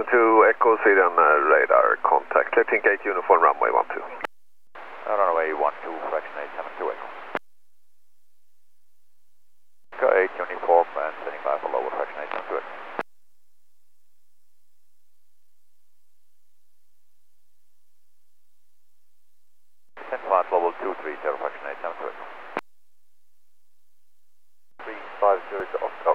Echo Sweden radar contact. Lifting gate uniform runway 12. Runway 12, fraction 872 Echo. Echo 8 uniform and standing by for lower fraction 872 Echo. Descent flight level 230 fraction 872 Echo. 350 to Oscok.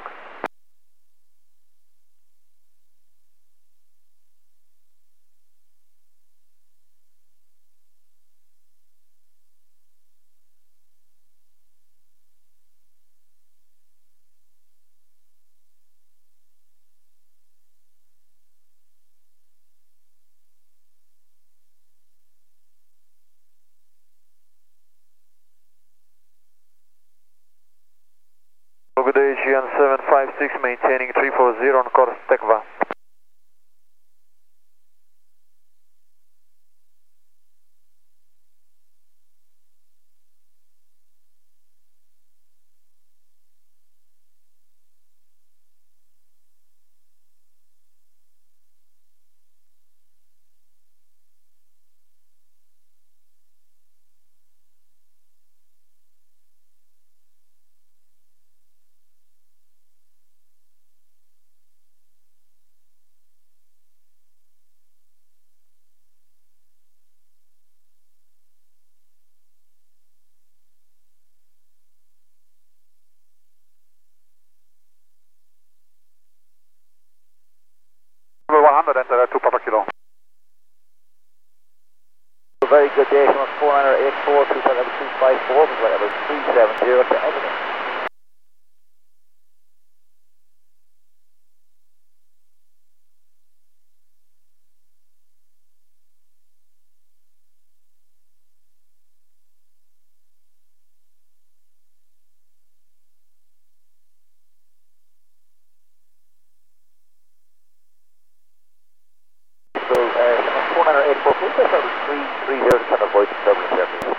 Good day, GN756 maintaining 340 on course TECVA. Number 100, enter 2 Papa Kilo. Very good day, 4984, 254, whatever, 370 to Evidence. So, 4984, please press out 330 to try to avoid the turbulence there, please.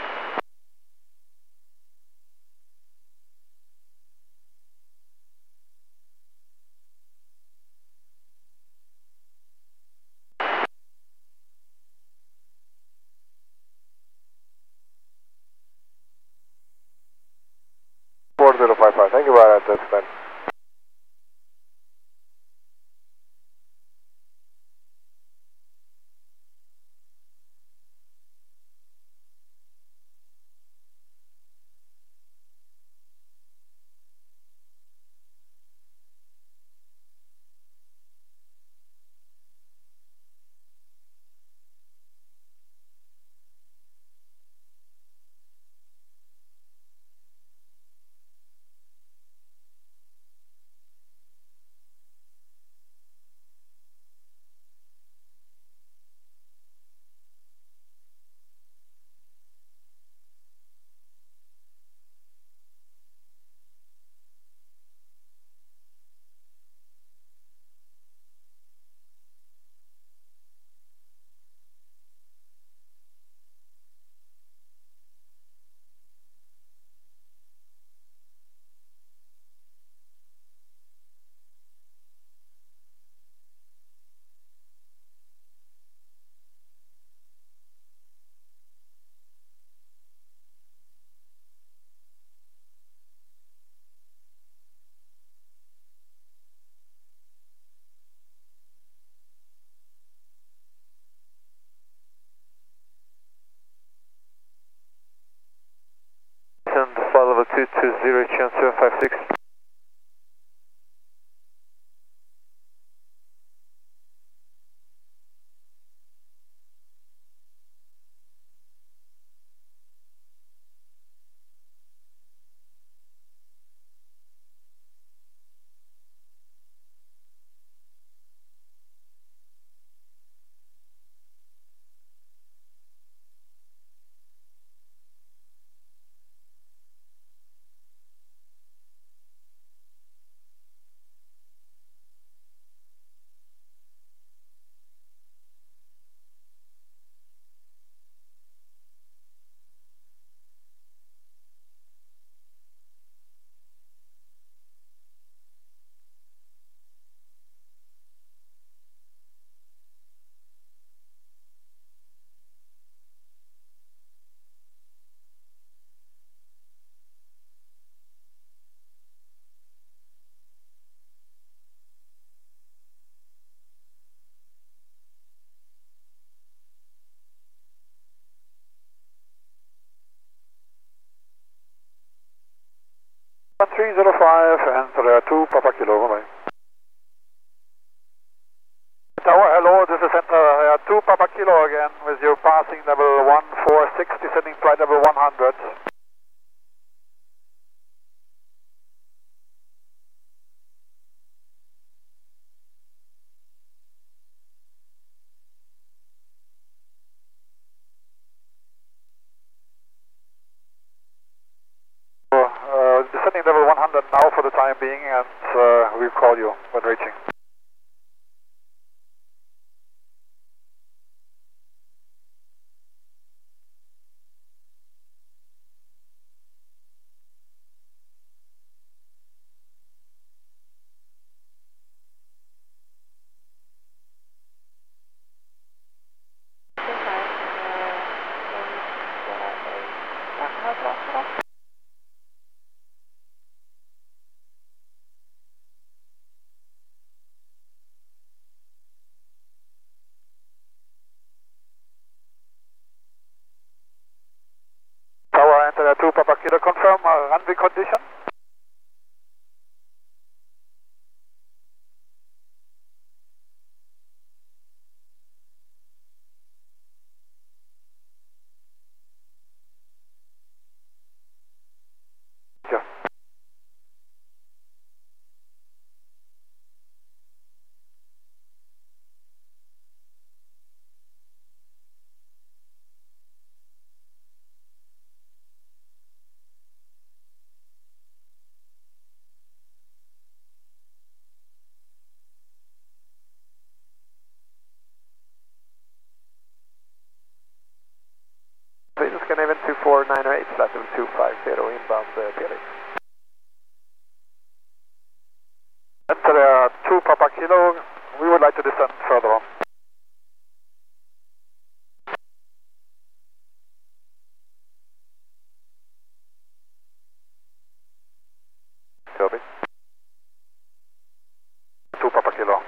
Thank you very much, that's fine. And flight level 220, GN756. enter 2 Papa Kilo, bye-bye. Tower, hello, this is enter 2 Papa Kilo again with you passing level 1460, sending flight level 100. Descending level 100 now for the time being, and we'll call you when reaching. Tower, enter 2 Papa Kilo, confirm runway condition. Yeah. Venus Scandinavian 24908, flight level 250, inbound Felix. Enter 2 Papa Kilo, we would like to descend further on. Copy. 2 Papa Kilo.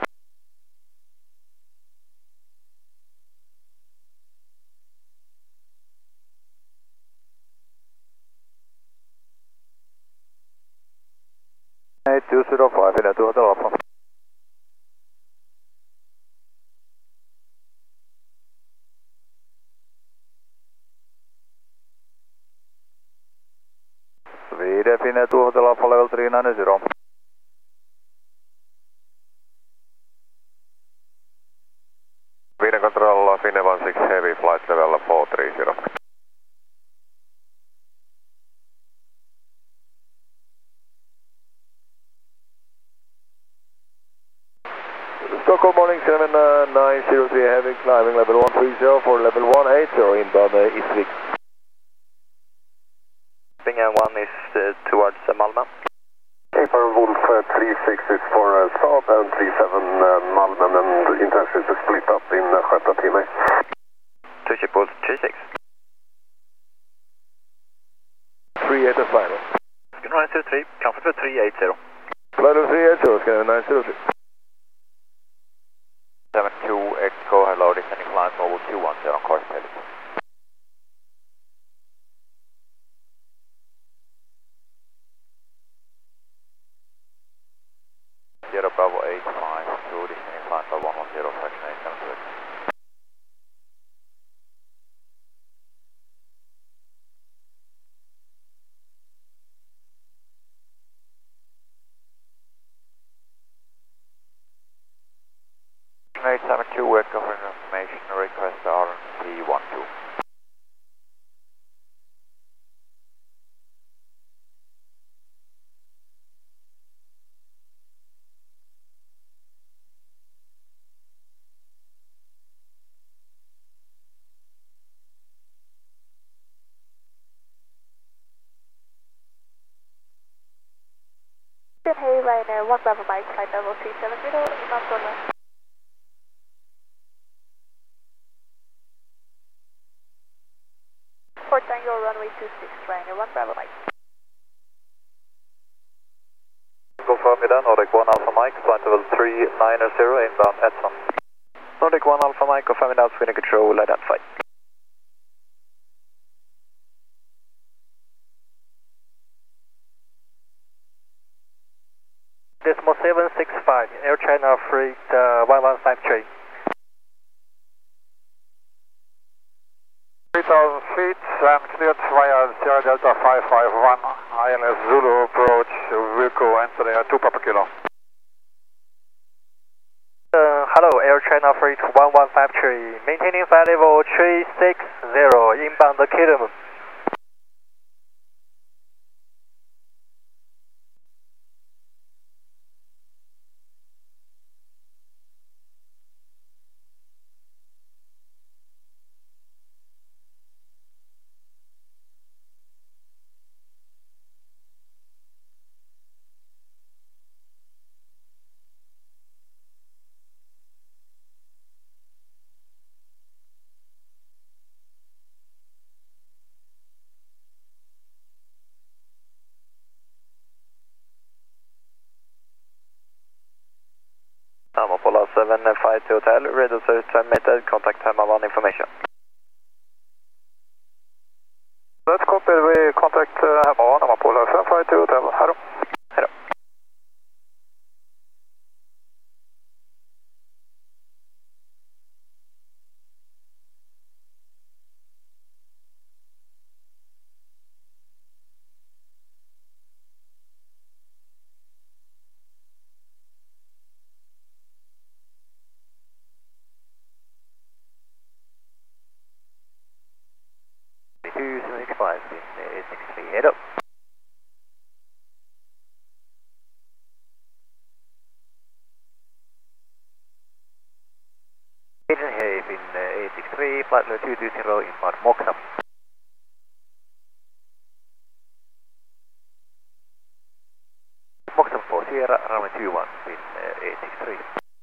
Hey, 205, in 2 Hotel Alpha. Sweden, Finnair 2 Hotel Alpha, level 390. Sweden Control, Finnair 16 Heavy, flight level 430. Stockholm morning 7903 heavy, climbing level 130 for level 180, inbound Isvik. Bingham 1 is towards Malmö. Paper Wolf 36 is for Saab and 37 Malmö, and intention to split up in Sköta-Timmer. 2 Chipboard 36. 38 is final. Scandinavian 903, comfort for 380. Flight level 380, Scandinavian 903. 72 Echo, hello, descending flight level 210 on course heading. Sierra Bravo 852, descending flight level 110, fraction 876. Eight 72 Echo for information, request RNC12. Hey, Ryanair 1 Bravo Mike, flight level 370, inbound Portland. Port Tango runway 26, Ryanair 1 Bravo Mike. Confirm me then, Nordic 1 Alpha Mike, flight level 390, inbound Edson. Nordic 1 Alpha Mike, confirming out Sweden Control, identified. Air China Freight 115 3,000 feet and cleared via Sierra Delta 551, ILS Zulu approach, vehicle enter there 2 Papa Kilo. Hello, Air China Freight 1153, maintaining flight level 360, inbound Killam. Apollo 752 Hotel, radio service transmitted, contact time of information. Let's copy, we contact Hamon, Apollo 752 Hotel, hello. Hello. Hello. Agent here in 863, flight 220 in Mount Moxham. Moxham 4 Sierra, runway 21 in 863.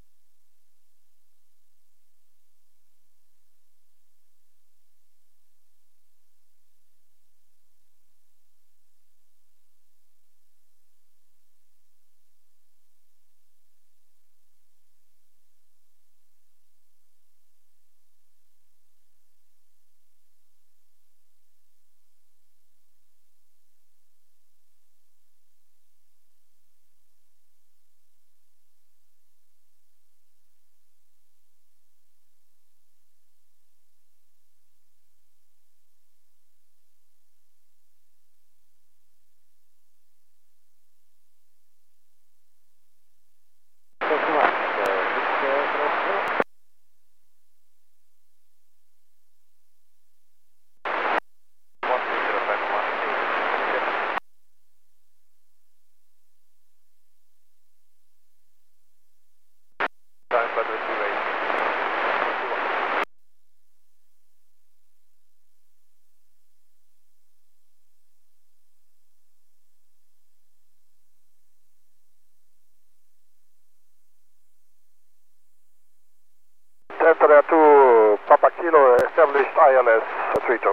Enter there 2 Papa Kilo, established ILS 32.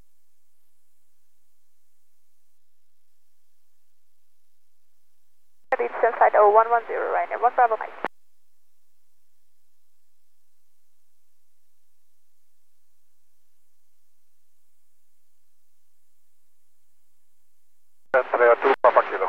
Descent flight 0110, Ryanair 1 Bravo Mike. Enter there 2 Papa Kilo.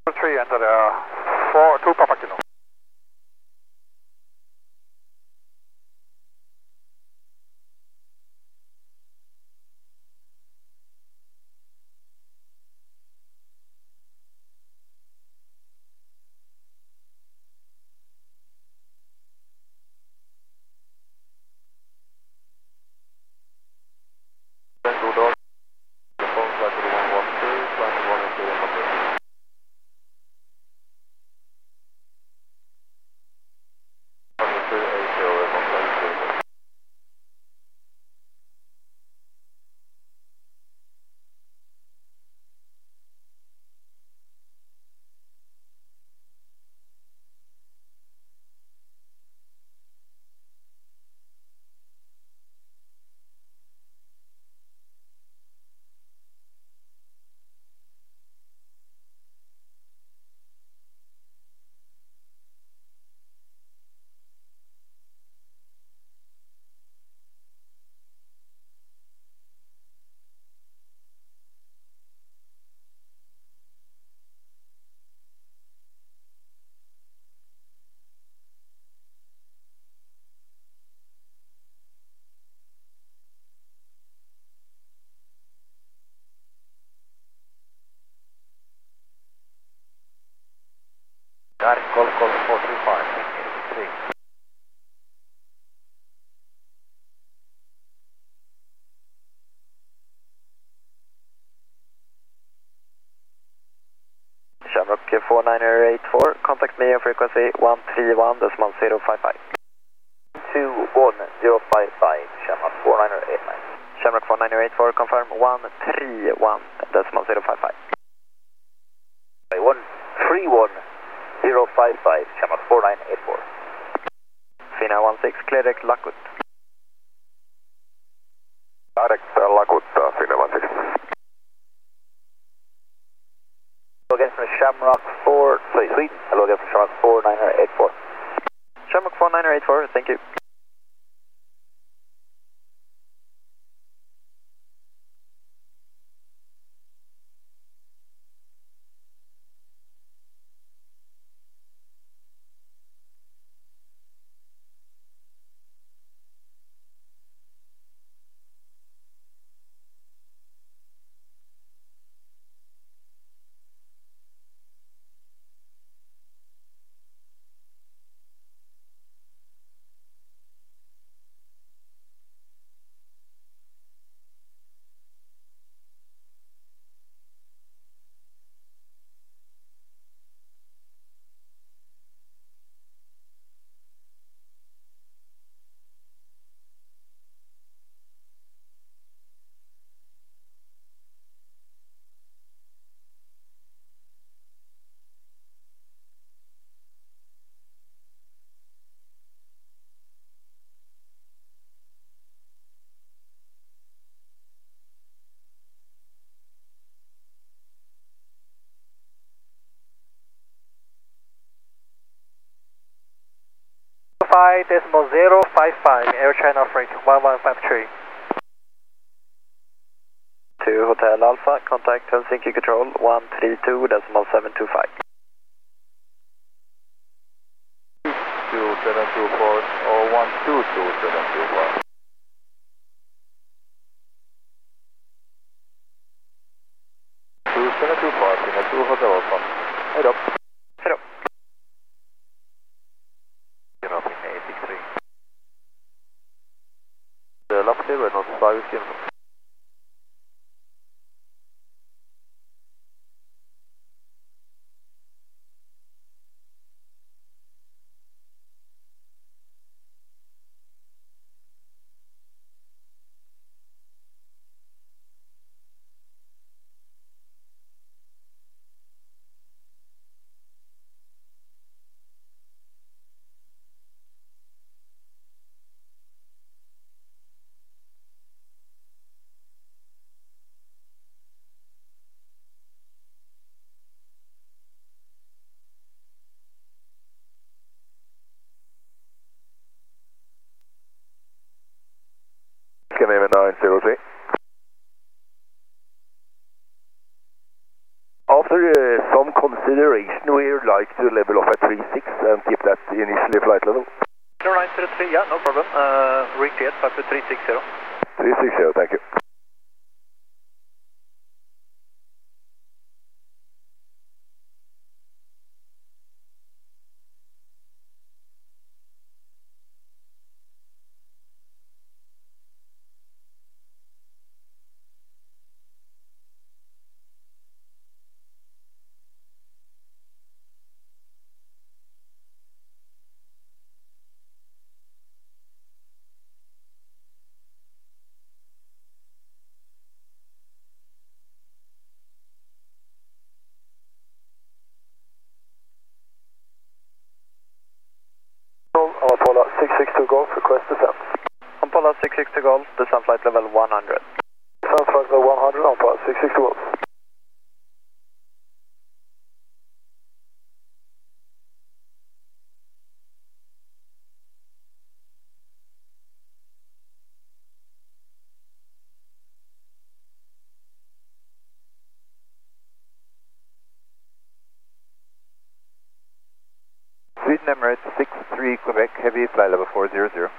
3 enter 2 Papa Kilo. Tango Dog, phone flight level 112, flight level 180 number. Got it, Golf 435, 83. Shamrock 4984, contact me on frequency 131.055. 21055, Shamrock 4989. Shamrock 4984, confirm 131.055. 131.055, Shamrock 4984. Fina 16, clear direct Lakut. Direct Lakut, Fina 16. Hello again from Shamrock 4, sorry, Sweden. Hello again from Shamrock 4984. Shamrock 4984, thank you. Decimal 055, Air China Freight 1153. To Hotel Alpha, contact Helsinki Control 132.725. 2724 or 122.725. 2725, Fina 2 Hotel Alpha. Head up. Head up. Get up in 83. The lap table, not 5 kilometers. consideration, we'd like to level off at 36 and keep that initially flight level. 0903, yeah, no problem. Repeat, back to 360. 360, thank you. Apollo 662 Golf, request descent. Apollo 660 Golf, descent flight level 100. Descent flight level 100, Apollo 662 Golf. Sweden Emirates 63 Quebec, heavy, flight level 400. 055.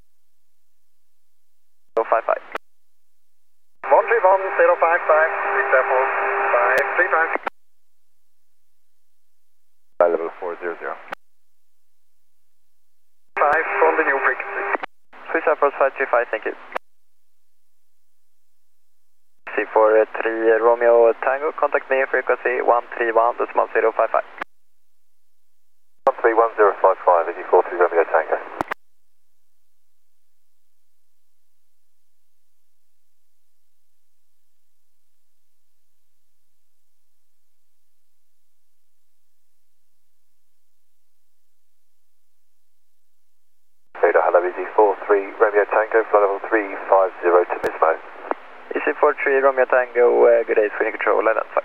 131, 055, example 535. Flight level 400. 5 on the new frequency. Swiss Air Force 535, thank you. C43 Romeo Tango, contact me frequency 131.055. 131.055, as you 43 Romeo Tango. Hello, EZ43 Romeo Tango, flight level 350 to Mismo. EC43 Romeo Tango, good day, screening control, identify.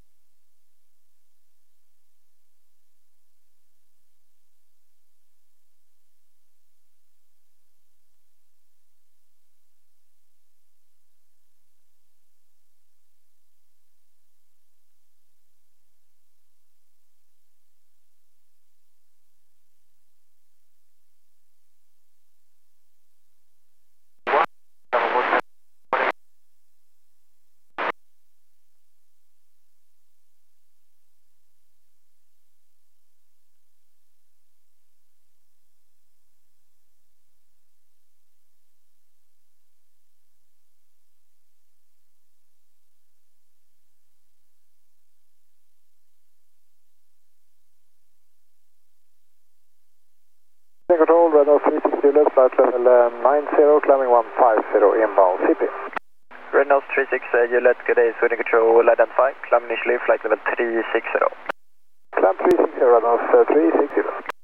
Control, Renault 360 left, flight level 90, climbing 150, inbound CP. Renault 36 Juliet, good day, Sweden control, identify. Climb initially, flight level 360. Climb 360, Renault 360.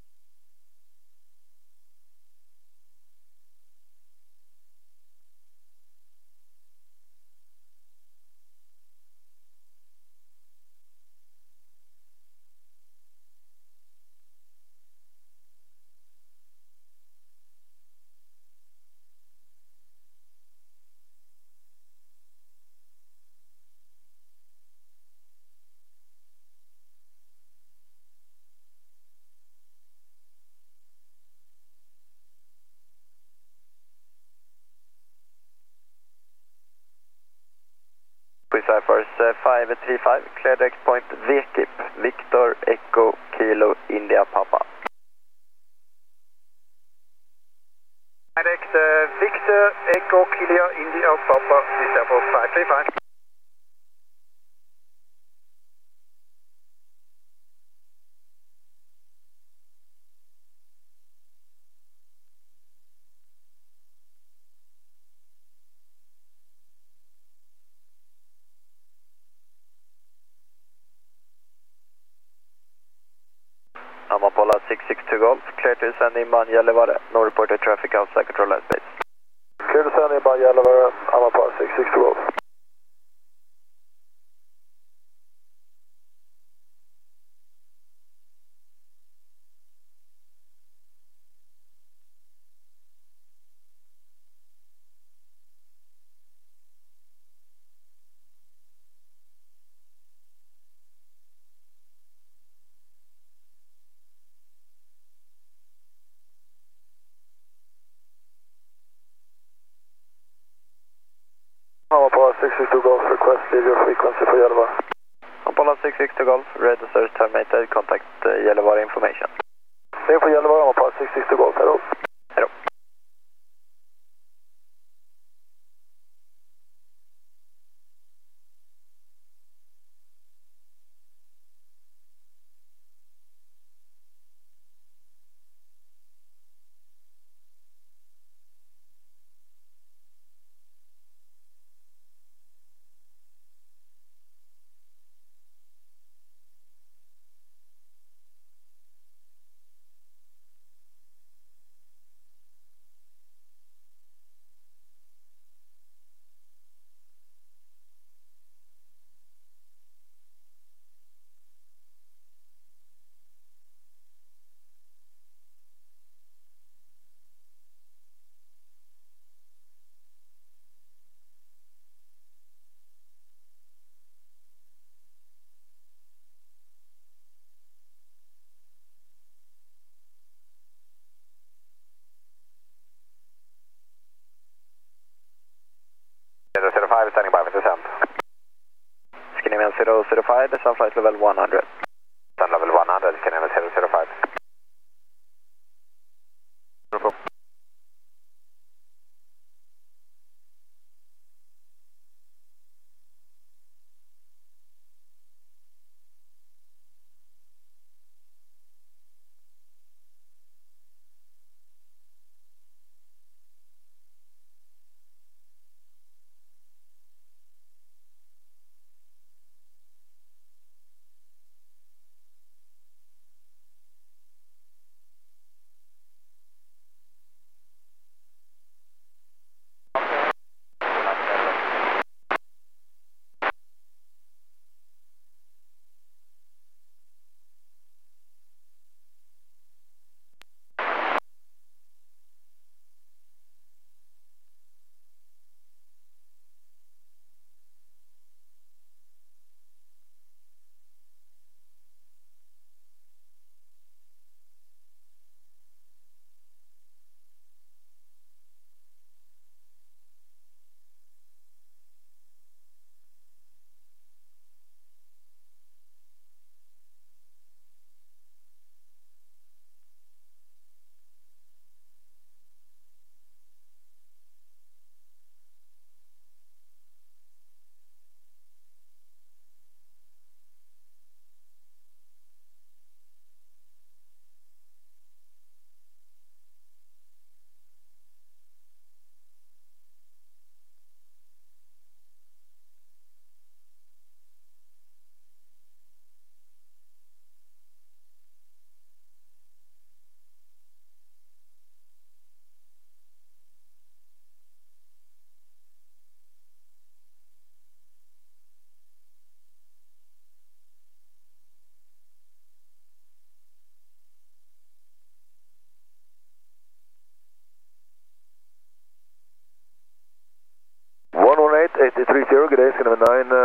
Swiss Air Force 535, clear direct point VKIP, Victor Echo Kilo India Papa. Direct Victor Echo Kilo India Papa, Swiss Air Force 535. I'm Apollo 662 Golf, clear to send inbound Gällivare, no reported traffic outside control airspace. Clear to send inbound Gällivare, I'm Apollo 662 Golf. request leave your frequency for Gällivare. Apollo 660 Golf, radio service terminated, contact Gällivare information. Det får Gällivare, Apollo 660 Golf, hello. Hello. Standing by for descent. Scandinavian 005, descent flight level 100. Descent level 100, Scandinavian 005. Good day, Scandinavian